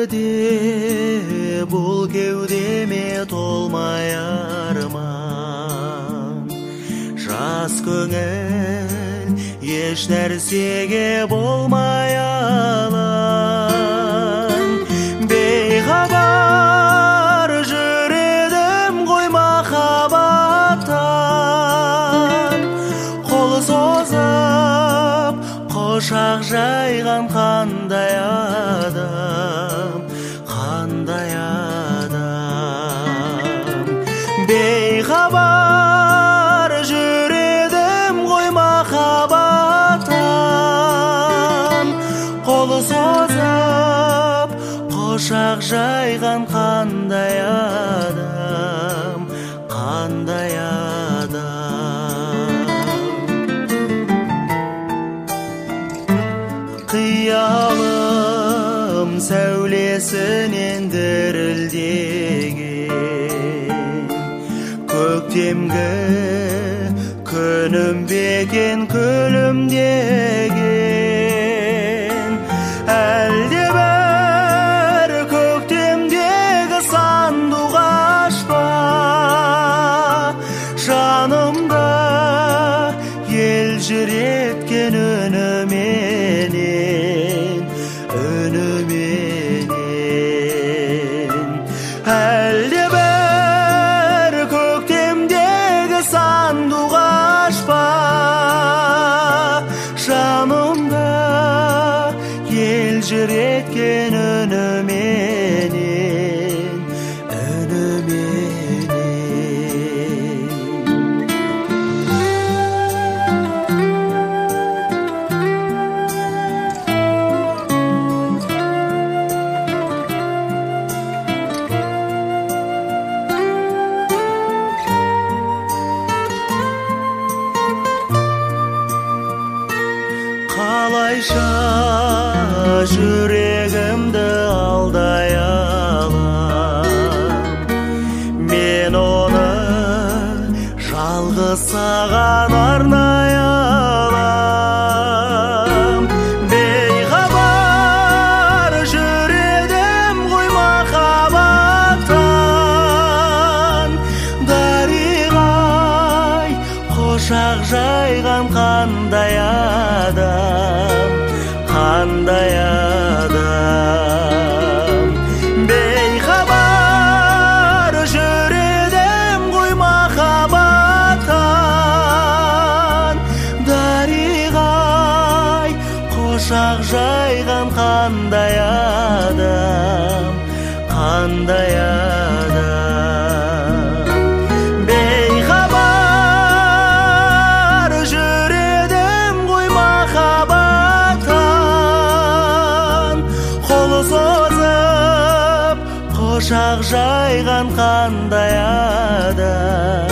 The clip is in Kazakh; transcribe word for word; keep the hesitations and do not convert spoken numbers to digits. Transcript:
өмірде бұл кеудеме толмай арман, жас көңіл еш нәрсеге болмай алаң. Бейхабар жүредім ғой махаббаттан, қол созып құшақ жайған қандай адам, қандай адам. Бейхабар жүредім ғой махаббаттан, қол созып құшақ жайған қандай адам, қандай адам. Қиялым сәулесінен дірілдеген, көктемгі күнім бекен күлімдеген. Әлде бір көктемдегі сандуғаш па, жанымда елжіреткен үніменен, үніменен. Әлде бір көктемдегі сандуғаш па, жанымда елжіреткен үніменен, үніменен. Қалайша жүрегімді алдай алам, мен оны жалғыз саған арнай алам. Бейхабар жүредім ғой махаббаттан, дариғай құшақ жайған қандай адам, қандай адам. Бейхабар жүредім ғой махаббаттан, дариғай құшақ жайған қандай адам, қандай адам. Бейхабар жүредім ғой махаббаттан, қол созып құшақ жайған қандай адам, қандай адам. Бейхабар жүредім ғой махаббаттан, қол созып құшақ жайған қандай адам,